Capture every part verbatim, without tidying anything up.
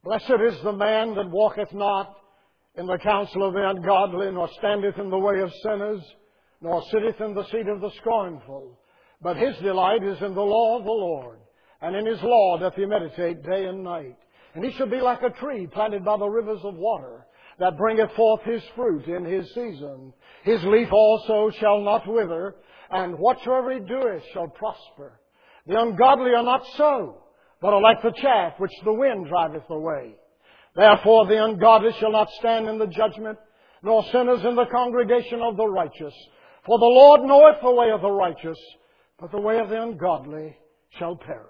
Blessed is the man that walketh not in the counsel of the ungodly, nor standeth in the way of sinners, nor sitteth in the seat of the scornful. But his delight is in the law of the Lord, and in his law doth he meditate day and night. And he shall be like a tree planted by the rivers of water, that bringeth forth his fruit in his season. His leaf also shall not wither, and whatsoever he doeth shall prosper. The ungodly are not so, but are like the chaff which the wind driveth away. Therefore the ungodly shall not stand in the judgment, nor sinners in the congregation of the righteous. For the Lord knoweth the way of the righteous, but the way of the ungodly shall perish.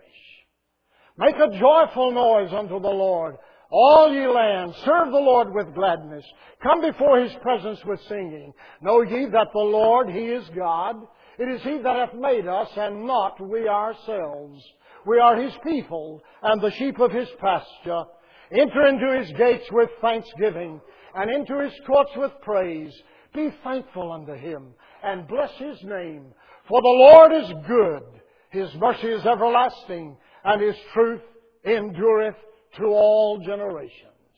Make a joyful noise unto the Lord, all ye lands. Serve the Lord with gladness. Come before His presence with singing. Know ye that the Lord, He is God. It is He that hath made us, and not we ourselves. We are His people, and the sheep of His pasture. Enter into His gates with thanksgiving, and into His courts with praise. Be thankful unto Him, and bless His name. For the Lord is good. His mercy is everlasting, and His truth endureth to all generations.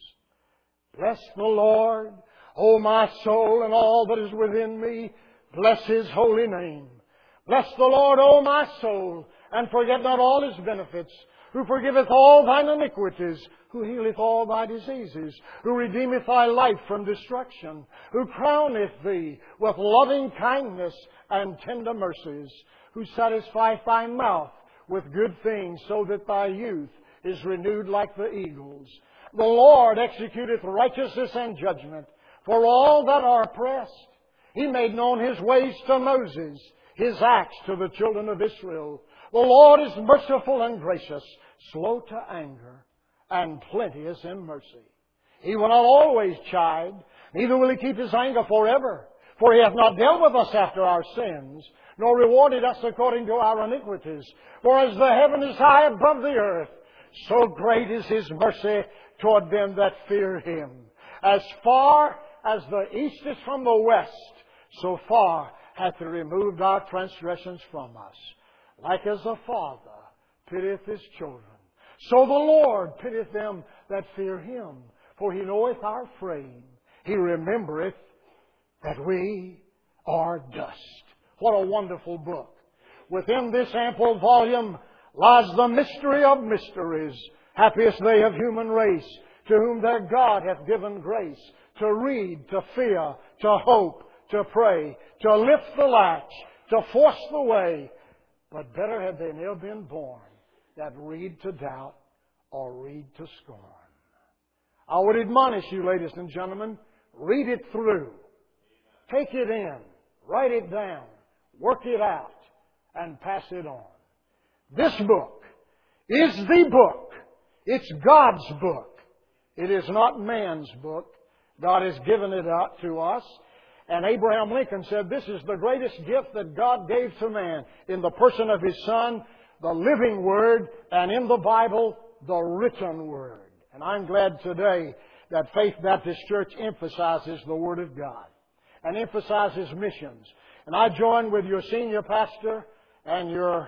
Bless the Lord, O my soul, and all that is within me. Bless His holy name. Bless the Lord, O my soul, and forget not all His benefits, who forgiveth all thine iniquities, who healeth all thy diseases, who redeemeth thy life from destruction, who crowneth thee with loving kindness and tender mercies, who satisfieth thy mouth with good things, so that thy youth is renewed like the eagles. The Lord executeth righteousness and judgment for all that are oppressed. He made known His ways to Moses, His acts to the children of Israel. The Lord is merciful and gracious, slow to anger, and plenteous in mercy. He will not always chide, neither will He keep His anger forever. For He hath not dealt with us after our sins, nor rewarded us according to our iniquities. For as the heaven is high above the earth, so great is His mercy toward them that fear Him. As far as the east is from the west, so far hath He removed our transgressions from us. Like as a father pitieth his children, so the Lord pitieth them that fear Him. For He knoweth our frame. He remembereth that we are dust. What a wonderful book. Within this ample volume lies the mystery of mysteries. Happiest they of human race, to whom their God hath given grace, to read, to fear, to hope, to pray, to lift the latch, to force the way. But better had they ne'er been born, that read to doubt or read to scorn. I would admonish you, ladies and gentlemen, read it through. Take it in. Write it down. Work it out. And pass it on. This book is the book. It's God's book. It is not man's book. God has given it out to us. And Abraham Lincoln said, this is the greatest gift that God gave to man in the person of His Son, the living Word, and in the Bible, the written Word. And I'm glad today that Faith Baptist Church emphasizes the Word of God and emphasizes missions. And I join with your senior pastor and your,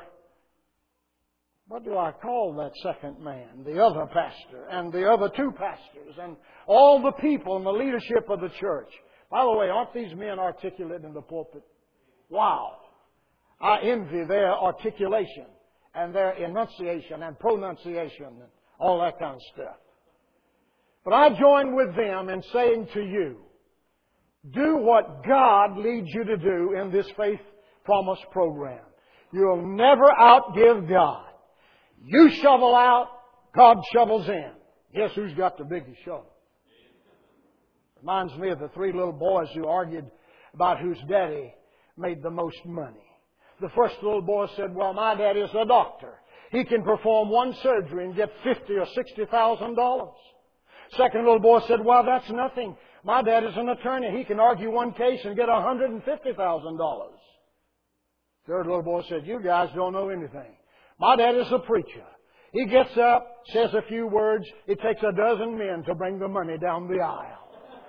what do I call that second man? The other pastor and the other two pastors and all the people in the leadership of the church. By the way, aren't these men articulate in the pulpit? Wow! I envy their articulation and their enunciation and pronunciation and all that kind of stuff. But I join with them in saying to you, do what God leads you to do in this Faith Promise program. You'll never outgive God. You shovel out, God shovels in. Guess who's got the biggest shovel? Reminds me of the three little boys who argued about whose daddy made the most money. The first little boy said, well, my daddy's a doctor. He can perform one surgery and get fifty or sixty thousand dollars. Second little boy said, well, that's nothing. My dad is an attorney. He can argue one case and get one hundred fifty thousand dollars. Third little boy said, you guys don't know anything. My dad is a preacher. He gets up, says a few words. It takes a dozen men to bring the money down the aisle.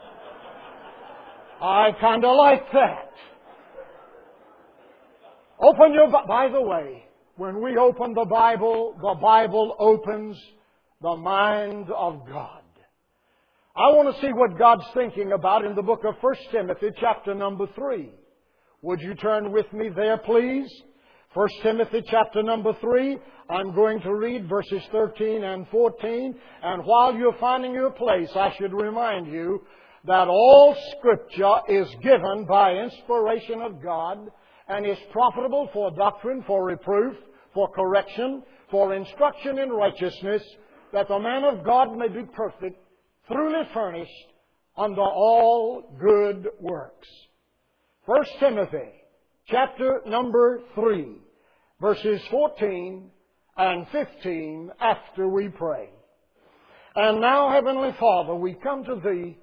I kind of like that. Open your... By the way, when we open the Bible, the Bible opens the mind of God. I want to see what God's thinking about in the book of First Timothy, chapter number three. Would you turn with me there, please? First Timothy, chapter number three. I'm going to read verses thirteen and fourteen. And while you're finding your place, I should remind you that all Scripture is given by inspiration of God and is profitable for doctrine, for reproof, for correction, for instruction in righteousness, that the man of God may be perfect, truly furnished unto all good works. First Timothy, chapter number three, verses fourteen and fifteen, after we pray. And now, Heavenly Father, we come to Thee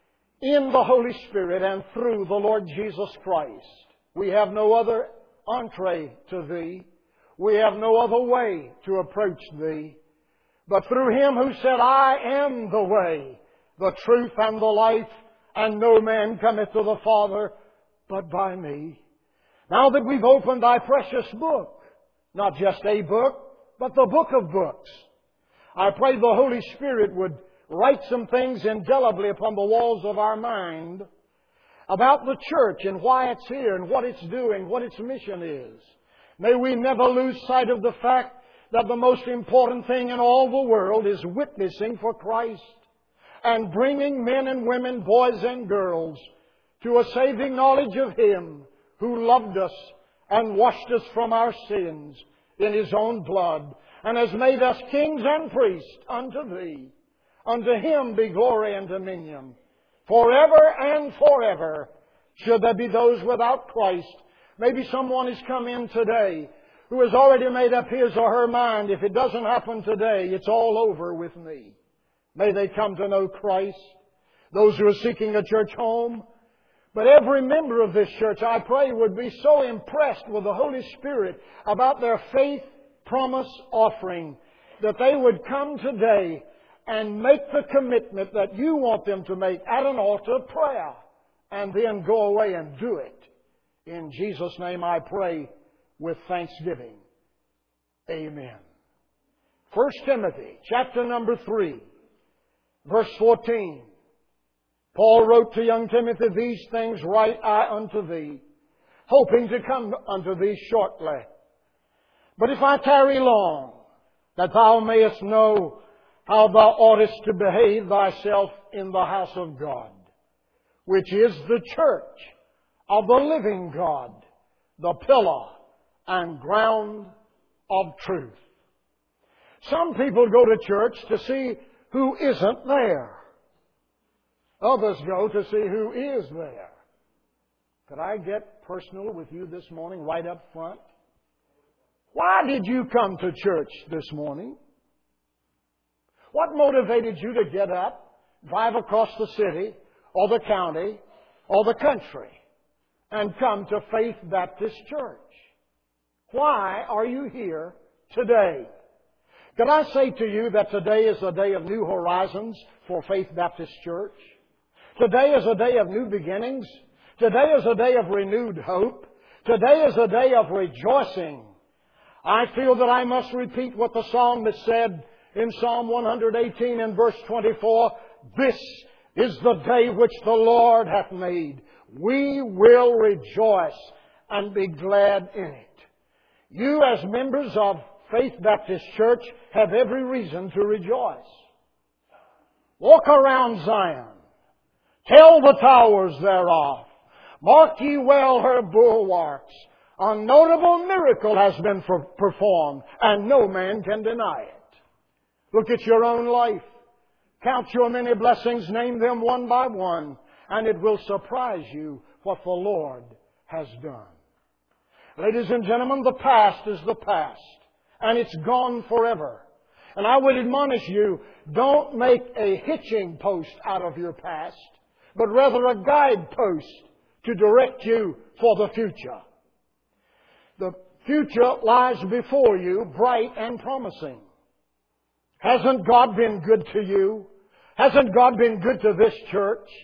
in the Holy Spirit and through the Lord Jesus Christ. We have no other entree to Thee. We have no other way to approach Thee. But through Him who said, I am the way, the truth, and the life, and no man cometh to the Father but by me. Now that we've opened Thy precious book, not just a book, but the book of books, I pray the Holy Spirit would write some things indelibly upon the walls of our mind about the church and why it's here and what it's doing, what its mission is. May we never lose sight of the fact that the most important thing in all the world is witnessing for Christ and bringing men and women, boys and girls, to a saving knowledge of Him who loved us and washed us from our sins in His own blood and has made us kings and priests unto Thee. Unto Him be glory and dominion forever and forever. Should there be those without Christ, maybe someone has come in today who has already made up his or her mind, if it doesn't happen today, it's all over with me. May they come to know Christ. Those who are seeking a church home. But every member of this church, I pray, would be so impressed with the Holy Spirit about their faith promise offering that they would come today and make the commitment that you want them to make at an altar of prayer, and then go away and do it. In Jesus' name I pray with thanksgiving. Amen. First Timothy, chapter number three, verse fourteen. Paul wrote to young Timothy, These things write I unto thee, hoping to come unto thee shortly. But if I tarry long, that thou mayest know how thou oughtest to behave thyself in the house of God, which is the church of the living God, the pillar and ground of truth. Some people go to church to see who isn't there. Others go to see who is there. Could I get personal with you this morning, right up front? Why did you come to church this morning? What motivated you to get up, drive across the city, or the county, or the country, and come to Faith Baptist Church? Why are you here today? Can I say to you that today is a day of new horizons for Faith Baptist Church? Today is a day of new beginnings. Today is a day of renewed hope. Today is a day of rejoicing. I feel that I must repeat what the psalmist said in Psalm one eighteen and verse twenty-four. This is the day which the Lord hath made. We will rejoice and be glad in it. You as members of Faith Baptist Church have every reason to rejoice. Walk around Zion. Tell the towers thereof. Mark ye well her bulwarks. A notable miracle has been performed, and no man can deny it. Look at your own life. Count your many blessings, name them one by one, and it will surprise you what the Lord has done. Ladies and gentlemen, the past is the past, and it's gone forever. And I would admonish you, don't make a hitching post out of your past, but rather a guidepost to direct you for the future. The future lies before you, bright and promising. Hasn't God been good to you? Hasn't God been good to this church?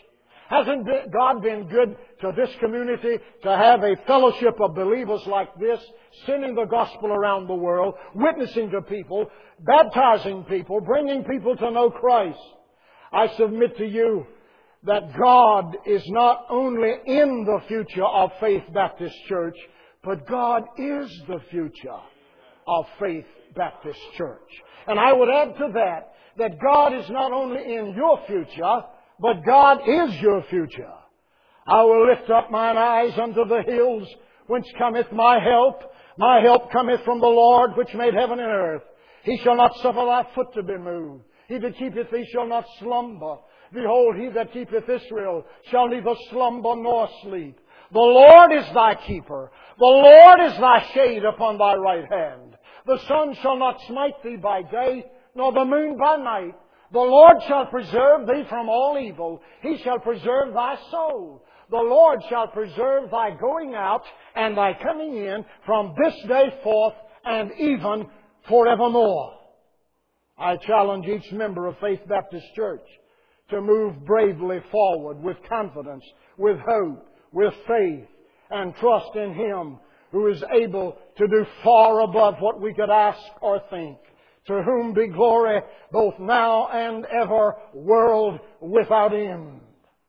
Hasn't God been good to this community to have a fellowship of believers like this, sending the gospel around the world, witnessing to people, baptizing people, bringing people to know Christ? I submit to you that God is not only in the future of Faith Baptist Church, but God is the future of Faith Baptist Church. And I would add to that, that God is not only in your future, but God is your future. I will lift up mine eyes unto the hills, whence cometh my help. My help cometh from the Lord, which made heaven and earth. He shall not suffer thy foot to be moved. He that keepeth thee shall not slumber. Behold, he that keepeth Israel shall neither slumber nor sleep. The Lord is thy keeper. The Lord is thy shade upon thy right hand. The sun shall not smite thee by day, nor the moon by night. The Lord shall preserve thee from all evil. He shall preserve thy soul. The Lord shall preserve thy going out and thy coming in from this day forth and even forevermore. I challenge each member of Faith Baptist Church to move bravely forward with confidence, with hope, with faith, and trust in Him who is able to do far above what we could ask or think. To whom be glory both now and ever, world without end.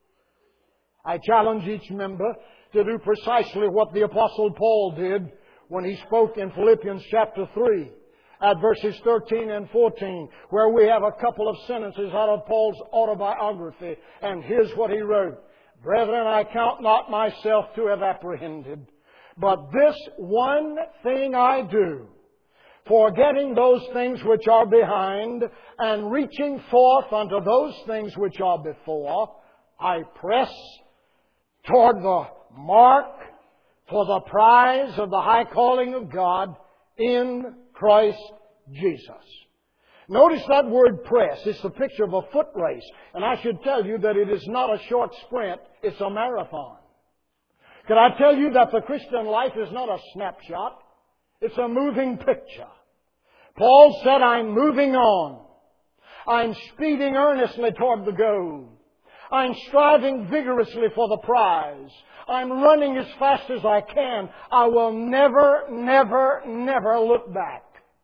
I challenge each member to do precisely what the Apostle Paul did when he spoke in Philippians chapter three at verses thirteen and fourteen, where we have a couple of sentences out of Paul's autobiography. And here's what he wrote. Brethren, I count not myself to have apprehended, but this one thing I do, forgetting those things which are behind, and reaching forth unto those things which are before, I press toward the mark for the prize of the high calling of God in Christ Jesus. Notice that word press. It's the picture of a foot race. And I should tell you that it is not a short sprint, it's a marathon. Can I tell you that the Christian life is not a snapshot? It's a moving picture. Paul said, I'm moving on. I'm speeding earnestly toward the goal. I'm striving vigorously for the prize. I'm running as fast as I can. I will never, never, never look back.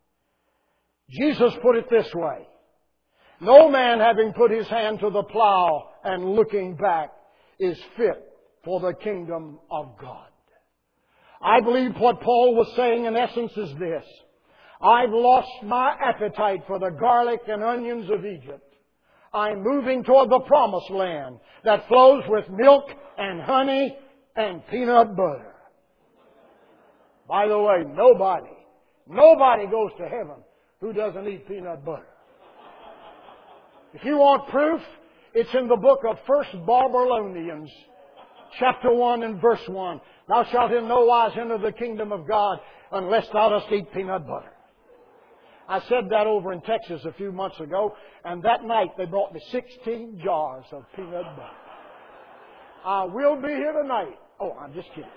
Jesus put it this way. No man having put his hand to the plow and looking back is fit for the kingdom of God. I believe what Paul was saying in essence is this. I've lost my appetite for the garlic and onions of Egypt. I'm moving toward the promised land that flows with milk and honey and peanut butter. By the way, nobody, nobody goes to heaven who doesn't eat peanut butter. If you want proof, it's in the book of First Babylonians, chapter one and verse one. Thou shalt in no wise enter the kingdom of God unless thou dost eat peanut butter. I said that over in Texas a few months ago, and that night they brought me sixteen jars of peanut butter. I will be here tonight. Oh, I'm just kidding.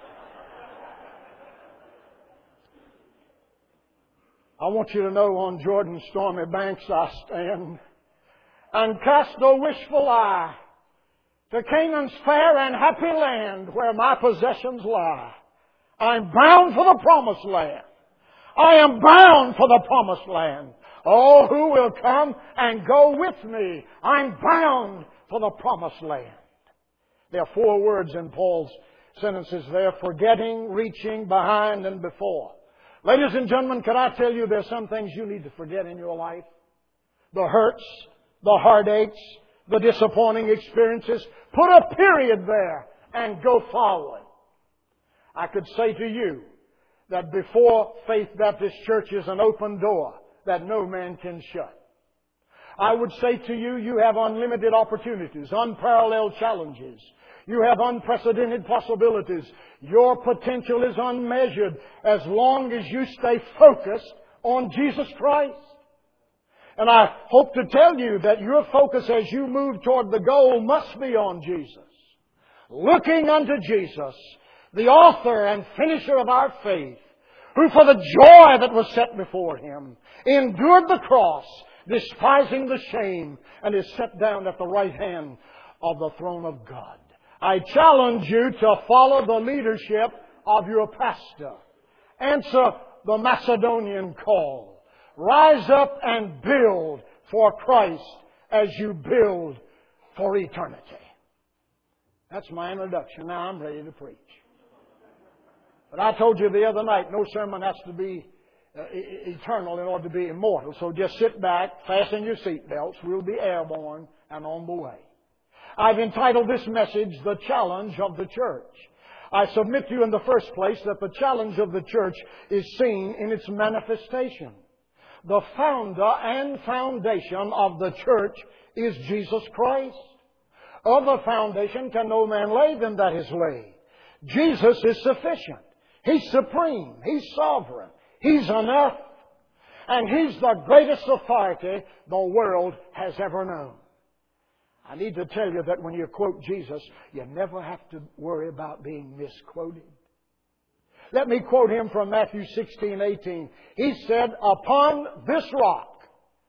I want you to know on Jordan's stormy banks I stand and cast a wishful eye to Canaan's fair and happy land where my possessions lie. I'm bound for the promised land. I am bound for the promised land. Oh, who will come and go with me? I'm bound for the promised land. There are four words in Paul's sentences there: forgetting, reaching, behind, and before. Ladies and gentlemen, can I tell you there's some things you need to forget in your life? The hurts, the heartaches, the disappointing experiences. Put a period there and go forward. I could say to you that before Faith Baptist Church is an open door that no man can shut. I would say to you, you have unlimited opportunities, unparalleled challenges. You have unprecedented possibilities. Your potential is unmeasured as long as you stay focused on Jesus Christ. And I hope to tell you that your focus as you move toward the goal must be on Jesus. Looking unto Jesus, the author and finisher of our faith, who for the joy that was set before Him endured the cross, despising the shame, and is set down at the right hand of the throne of God. I challenge you to follow the leadership of your pastor. Answer the Macedonian call. Rise up and build for Christ as you build for eternity. That's my introduction. Now I'm ready to preach. But I told you the other night, no sermon has to be uh, e- eternal in order to be immortal. So just sit back, fasten your seatbelts. We'll be airborne and on the way. I've entitled this message, The Challenge of the Church. I submit to you in the first place that the challenge of the church is seen in its manifestation. The founder and foundation of the church is Jesus Christ. Other foundation can no man lay than that is laid. Jesus is sufficient. He's supreme. He's sovereign. He's enough. And He's the greatest authority the world has ever known. I need to tell you that when you quote Jesus, you never have to worry about being misquoted. Let me quote Him from Matthew sixteen eighteen. He said, "Upon this rock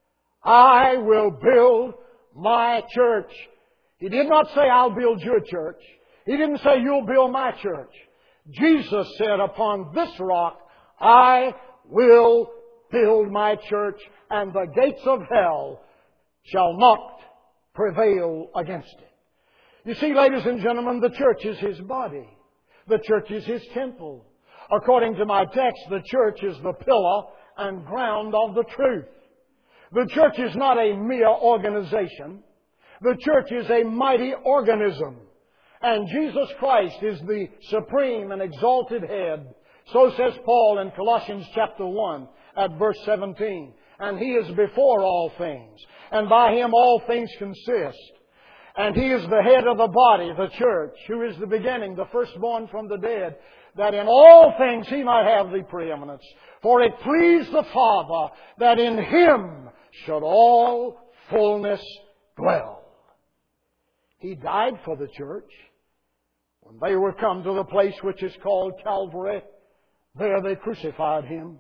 I will build my church." He did not say, "I'll build your church." He didn't say, "You'll build my church." Jesus said, "Upon this rock I will build my church, and the gates of hell shall not prevail against it." You see, ladies and gentlemen, the church is His body. The church is His temple. According to my text, the church is the pillar and ground of the truth. The church is not a mere organization. The church is a mighty organism. And Jesus Christ is the supreme and exalted head. So says Paul in Colossians chapter one at verse seventeen. And He is before all things. And by Him all things consist. And He is the head of the body, the church, who is the beginning, the firstborn from the dead, that in all things He might have the preeminence. For it pleased the Father that in Him should all fullness dwell. He died for the church. When they were come to the place which is called Calvary, there they crucified Him.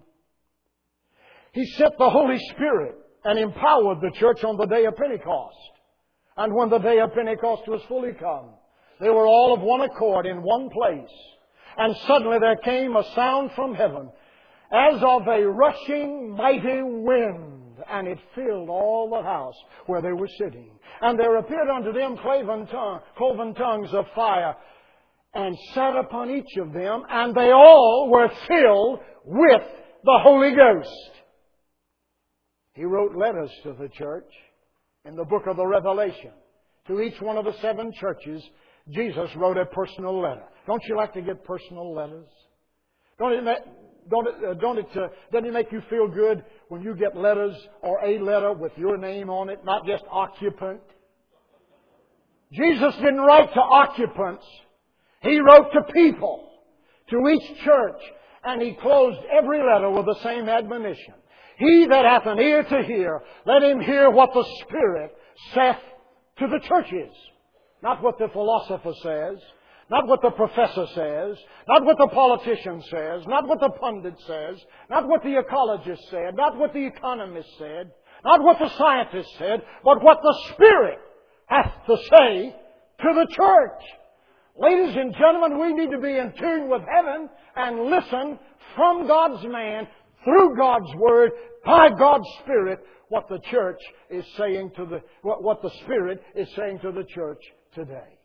He sent the Holy Spirit and empowered the church on the day of Pentecost. And when the day of Pentecost was fully come, they were all of one accord in one place. And suddenly there came a sound from heaven as of a rushing mighty wind, and it filled all the house where they were sitting. And there appeared unto them cloven, tongue, cloven tongues of fire, and sat upon each of them, and they all were filled with the Holy Ghost. He wrote letters to the church in the book of the Revelation. To each one of the seven churches, Jesus wrote a personal letter. Don't you like to get personal letters? Don't it, don't it, uh, don't it, uh, doesn't it make you feel good when you get letters or a letter with your name on it, not just occupant? Jesus didn't write to occupants. He wrote to people, to each church, and He closed every letter with the same admonition. He that hath an ear to hear, let him hear what the Spirit saith to the churches. Not what the philosopher says, not what the professor says, not what the politician says, not what the pundit says, not what the ecologist said, not what the economist said, not what the scientist said, but what the Spirit hath to say to the church. Ladies and gentlemen, we need to be in tune with heaven and listen from God's man, through God's Word, by God's Spirit, what the church is saying to the, what, what the Spirit is saying to the church today.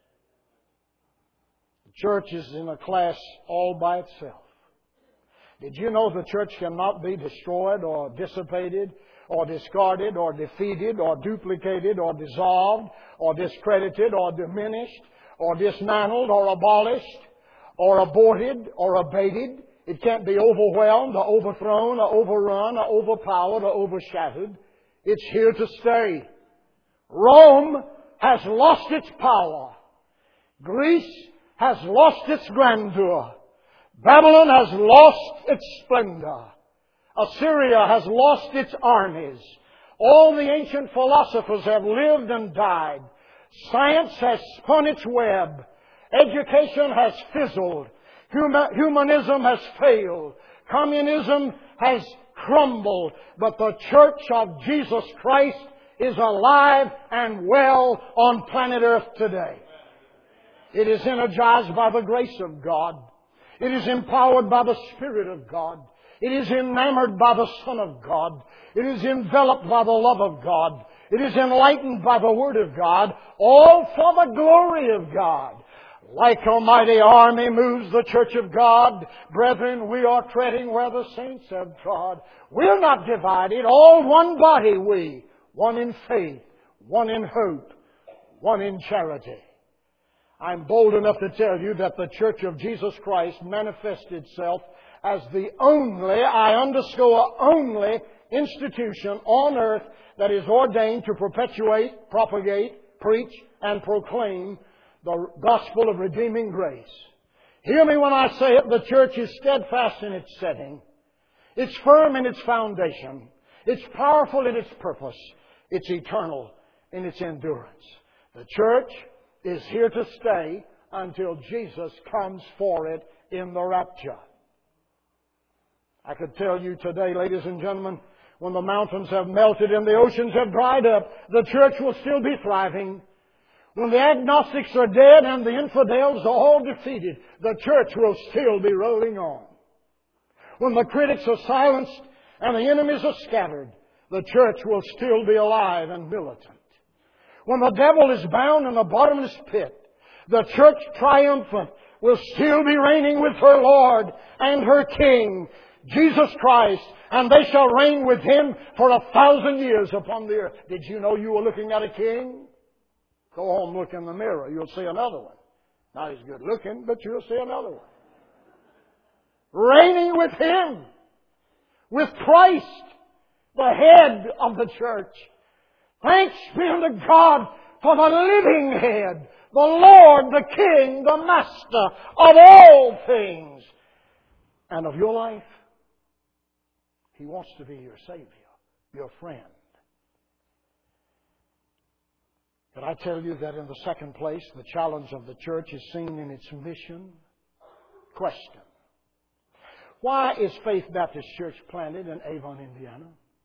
The church is in a class all by itself. Did you know the church cannot be destroyed or dissipated or discarded or defeated or duplicated or dissolved or discredited or diminished or dismantled or abolished or aborted or abated? It can't be overwhelmed or overthrown or overrun or overpowered or overshadowed. It's here to stay. Rome has lost its power. Greece has lost its grandeur. Babylon has lost its splendor. Assyria has lost its armies. All the ancient philosophers have lived and died. Science has spun its web. Education has fizzled. Humanism has failed. Communism has crumbled. But the church of Jesus Christ is alive and well on planet Earth today. It is energized by the grace of God. It is empowered by the Spirit of God. It is enamored by the Son of God. It is enveloped by the love of God. It is enlightened by the Word of God, all for the glory of God. Like a mighty army moves the church of God. Brethren, we are treading where the saints have trod. We're not divided, all one body we. One in faith, one in hope, one in charity. I'm bold enough to tell you that the Church of Jesus Christ manifests itself as the only, I underscore only, institution on earth that is ordained to perpetuate, propagate, preach, and proclaim the gospel of redeeming grace. Hear me when I say it, the church is steadfast in its setting. It's firm in its foundation. It's powerful in its purpose. It's eternal in its endurance. The church is here to stay until Jesus comes for it in the rapture. I could tell you today, ladies and gentlemen, when the mountains have melted and the oceans have dried up, the church will still be thriving. When the agnostics are dead and the infidels are all defeated, the church will still be rolling on. When the critics are silenced and the enemies are scattered, the church will still be alive and militant. When the devil is bound in the bottomless pit, the church triumphant will still be reigning with her Lord and her King, Jesus Christ, and they shall reign with Him for a thousand years upon the earth. Did you know you were looking at a king? Go home, look in the mirror. You'll see another one. Not as good looking, but you'll see another one. Reigning with Him. With Christ, the head of the church. Thanks be unto God for the living head, the Lord, the King, the Master of all things. And of your life, He wants to be your Savior, your friend. But I tell you that in the second place, the challenge of the church is seen in its mission. Question. Why is Faith Baptist Church planted in Avon, Indiana?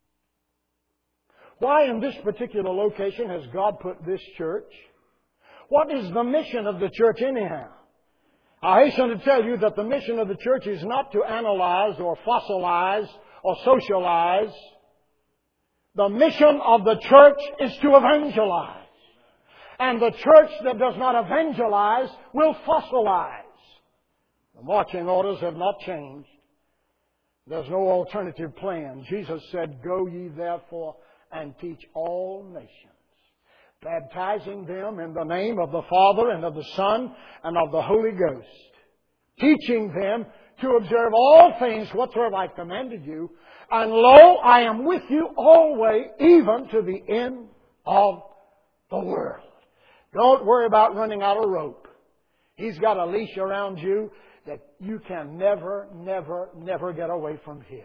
Why in this particular location has God put this church? What is the mission of the church anyhow? I hasten to tell you that the mission of the church is not to analyze or fossilize or socialize. The mission of the church is to evangelize. And the church that does not evangelize will fossilize. The marching orders have not changed. There's no alternative plan. Jesus said, "Go ye therefore and teach all nations, baptizing them in the name of the Father and of the Son and of the Holy Ghost, teaching them to observe all things whatsoever I commanded you. And lo, I am with you always, even to the end of the world." Don't worry about running out of rope. He's got a leash around you that you can never, never, never get away from Him.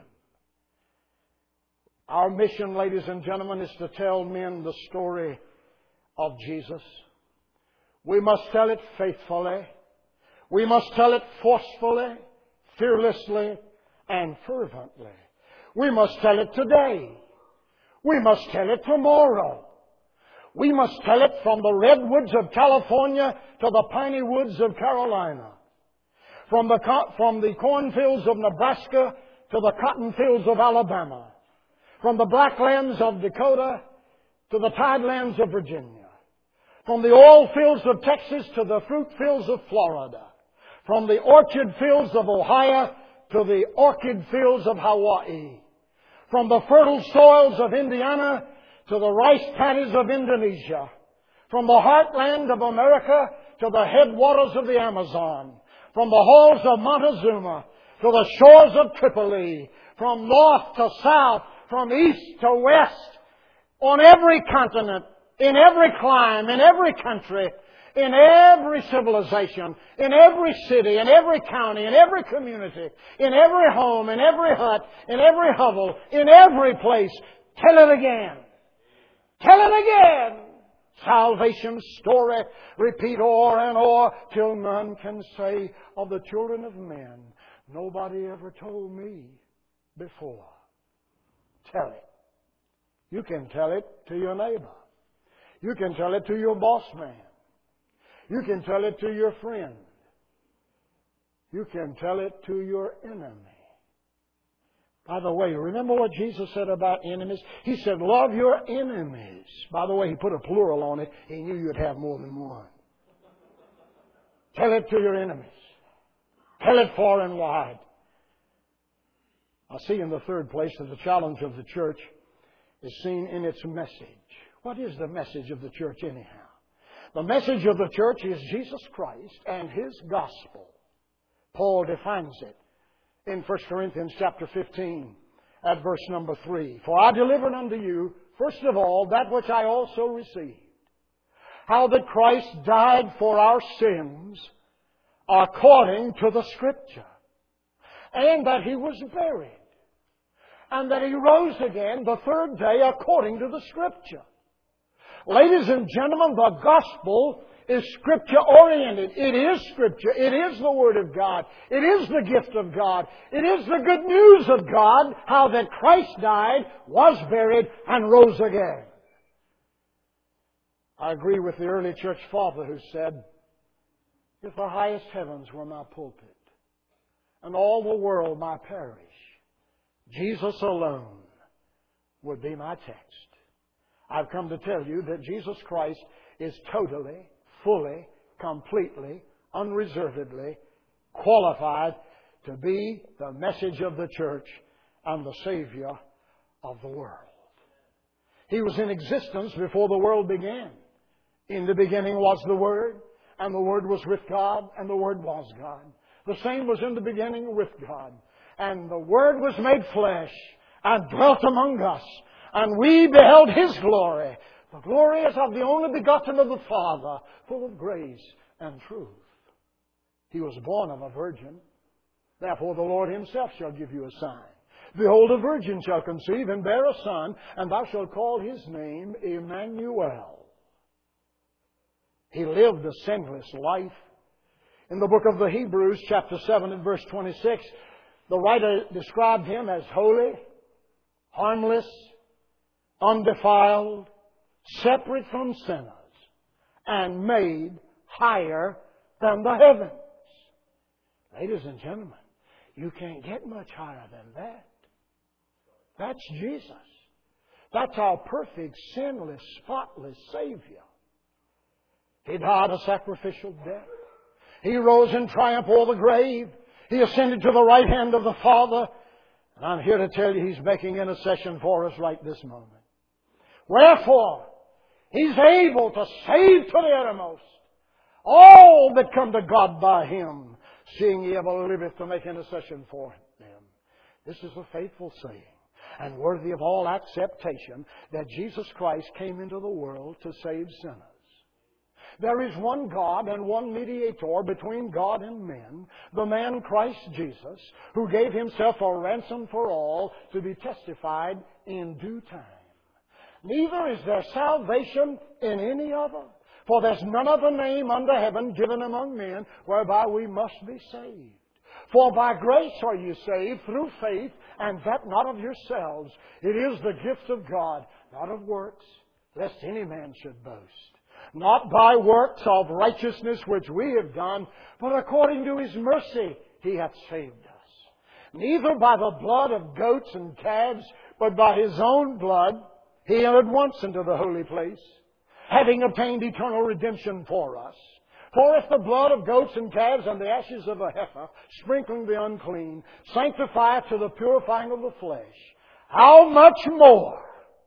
Our mission, ladies and gentlemen, is to tell men the story of Jesus. We must tell it faithfully. We must tell it forcefully, fearlessly, and fervently. We must tell it today. We must tell it tomorrow. We must tell it from the redwoods of California to the piney woods of Carolina. From the, from the cornfields of Nebraska to the cotton fields of Alabama. From the blacklands of Dakota to the tidelands of Virginia. From the oil fields of Texas to the fruit fields of Florida. From the orchard fields of Ohio to the orchid fields of Hawaii. From the fertile soils of Indiana to the rice paddies of Indonesia. From the heartland of America to the headwaters of the Amazon. From the halls of Montezuma to the shores of Tripoli. From north to south, from east to west, on every continent, in every clime, in every country, in every civilization, in every city, in every county, in every community, in every home, in every hut, in every hovel, in every place. Tell it again. Tell it again. Salvation's story, repeat o'er and o'er, till none can say of the children of men, nobody ever told me before. Tell it. You can tell it to your neighbor. You can tell it to your boss man. You can tell it to your friend. You can tell it to your enemy. By the way, remember what Jesus said about enemies? He said, love your enemies. By the way, He put a plural on it. He knew you'd have more than one. Tell it to your enemies. Tell it far and wide. I see in the third place that the challenge of the church is seen in its message. What is the message of the church anyhow? The message of the church is Jesus Christ and His gospel. Paul defines it in First Corinthians chapter fifteen at verse number three. For I delivered unto you, first of all, that which I also received. How that Christ died for our sins according to the Scripture. And that He was buried. And that He rose again the third day according to the Scripture. Ladies and gentlemen, the gospel is Scripture-oriented. It is Scripture. It is the Word of God. It is the gift of God. It is the good news of God, how that Christ died, was buried, and rose again. I agree with the early church father who said, if the highest heavens were my pulpit, and all the world my parish, Jesus alone would be my text. I've come to tell you that Jesus Christ is totally, fully, completely, unreservedly qualified to be the message of the church and the Savior of the world. He was in existence before the world began. In the beginning was the Word, and the Word was with God, and the Word was God. The same was in the beginning with God. And the Word was made flesh and dwelt among us. And we beheld His glory. The glory is of the only begotten of the Father, full of grace and truth. He was born of a virgin. Therefore the Lord Himself shall give you a sign. Behold, a virgin shall conceive and bear a son, and thou shalt call His name Emmanuel. He lived a sinless life. In the book of the Hebrews, chapter seven and verse twenty-six, the writer described Him as holy, harmless, undefiled, separate from sinners, and made higher than the heavens. Ladies and gentlemen, you can't get much higher than that. That's Jesus. That's our perfect, sinless, spotless Savior. He died a sacrificial death. He rose in triumph o'er the grave. He ascended to the right hand of the Father. And I'm here to tell you He's making intercession for us right this moment. Wherefore, He's able to save to the uttermost all that come to God by Him, seeing He ever liveth to make intercession for them. This is a faithful saying, and worthy of all acceptation, that Jesus Christ came into the world to save sinners. There is one God and one mediator between God and men, the man Christ Jesus, who gave Himself a ransom for all to be testified in due time. Neither is there salvation in any other, for there's none other name under heaven given among men whereby we must be saved. For by grace are you saved through faith, and that not of yourselves. It is the gift of God, not of works, lest any man should boast. Not by works of righteousness which we have done, but according to His mercy He hath saved us. Neither by the blood of goats and calves, but by His own blood He entered once into the holy place, having obtained eternal redemption for us. For if the blood of goats and calves and the ashes of a heifer, sprinkling the unclean, sanctify to the purifying of the flesh, how much more,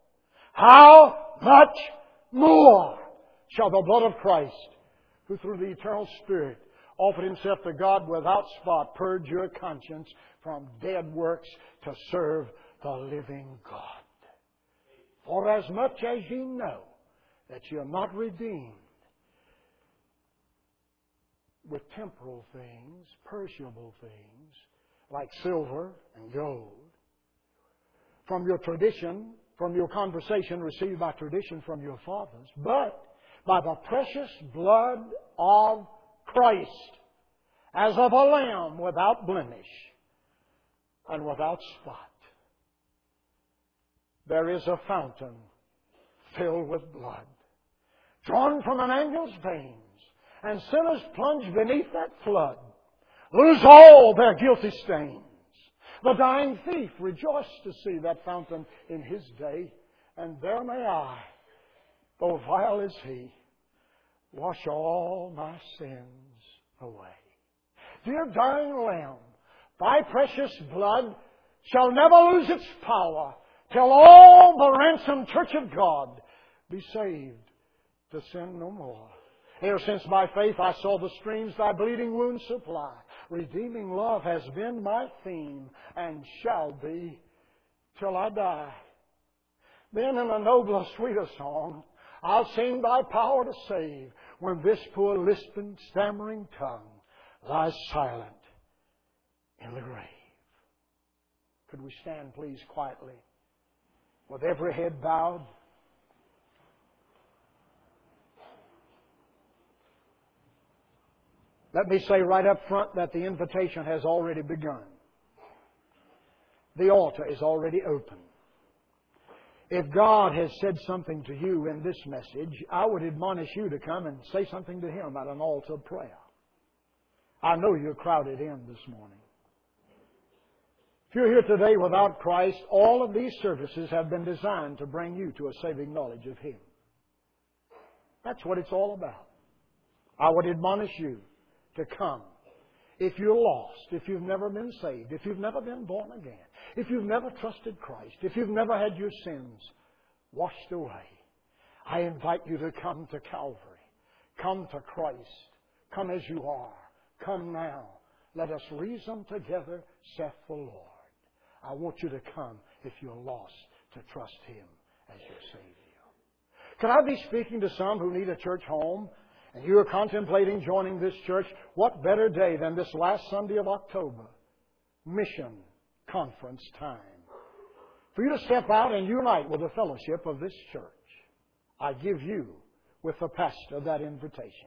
how much more shall the blood of Christ, who through the eternal Spirit offered Himself to God without spot, purge your conscience from dead works to serve the living God. For as much as ye know that ye are not redeemed with temporal things, perishable things, like silver and gold, from your tradition, from your conversation received by tradition from your fathers, but by the precious blood of Christ, as of a lamb without blemish and without spot. There is a fountain filled with blood, drawn from an angel's veins, and sinners plunge beneath that flood, lose all their guilty stains. The dying thief rejoiced to see that fountain in his day, and there may I, though vile as he, wash all my sins away. Dear dying Lamb, Thy precious blood shall never lose its power till all the ransomed church of God be saved to sin no more. Ere since by faith I saw the streams Thy bleeding wounds supply, redeeming love has been my theme and shall be till I die. Then in a nobler, sweeter song, I'll sing Thy power to save when this poor lisping, stammering tongue lies silent in the grave. Could we stand, please, quietly, with every head bowed? Let me say right up front that the invitation has already begun. The altar is already open. If God has said something to you in this message, I would admonish you to come and say something to Him at an altar of prayer. I know you're crowded in this morning. If you're here today without Christ, all of these services have been designed to bring you to a saving knowledge of Him. That's what it's all about. I would admonish you to come. If you're lost, if you've never been saved, if you've never been born again, if you've never trusted Christ, if you've never had your sins washed away, I invite you to come to Calvary. Come to Christ. Come as you are. Come now. Let us reason together, saith the Lord. I want you to come, if you're lost, to trust Him as your Savior. Could I be speaking to some who need a church home, and you are contemplating joining this church? What better day than this last Sunday of October, Mission Conference time, for you to step out and unite with the fellowship of this church. I give you, with the pastor, that invitation.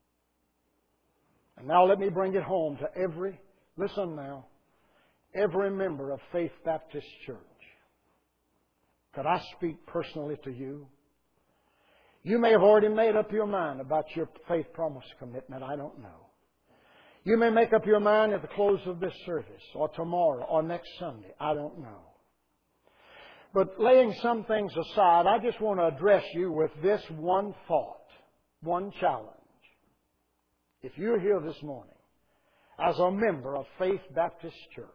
And now let me bring it home to every, listen now, every member of Faith Baptist Church. Could I speak personally to you? You may have already made up your mind about your faith promise commitment. I don't know. You may make up your mind at the close of this service, or tomorrow, or next Sunday. I don't know. But laying some things aside, I just want to address you with this one thought, one challenge. If you're here this morning as a member of Faith Baptist Church,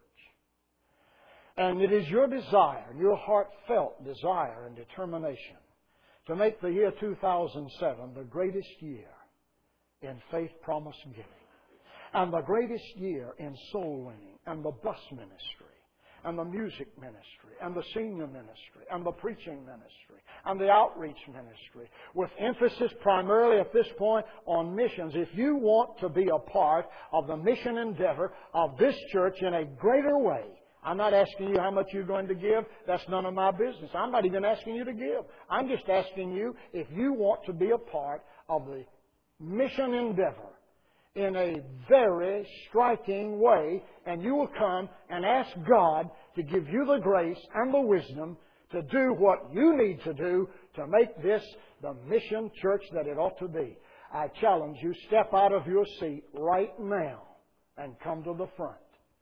and it is your desire, your heartfelt desire and determination to make the year two thousand seven the greatest year in faith promise giving, and the greatest year in soul winning, and the bus ministry, and the music ministry, and the senior ministry, and the preaching ministry, and the outreach ministry, with emphasis primarily at this point on missions. If you want to be a part of the mission endeavor of this church in a greater way, I'm not asking you how much you're going to give. That's none of my business. I'm not even asking you to give. I'm just asking you if you want to be a part of the mission endeavor in a very striking way, and you will come and ask God to give you the grace and the wisdom to do what you need to do to make this the mission church that it ought to be. I challenge you, step out of your seat right now and come to the front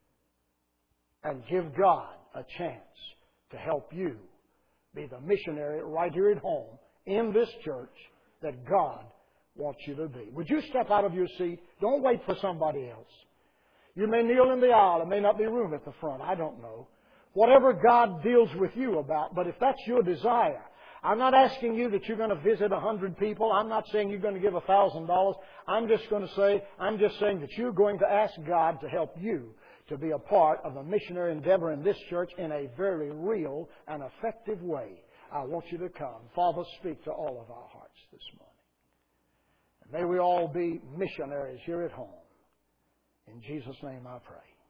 and give God a chance to help you be the missionary right here at home in this church that God wants you to be. Would you step out of your seat? Don't wait for somebody else. You may kneel in the aisle. There may not be room at the front. I don't know. Whatever God deals with you about, but if that's your desire, I'm not asking you that you're going to visit a hundred people. I'm not saying you're going to give a thousand dollars. I'm just going to say, I'm just saying that you're going to ask God to help you to be a part of a missionary endeavor in this church in a very real and effective way. I want you to come. Father, speak to all of our hearts this morning. And may we all be missionaries here at home. In Jesus' name I pray.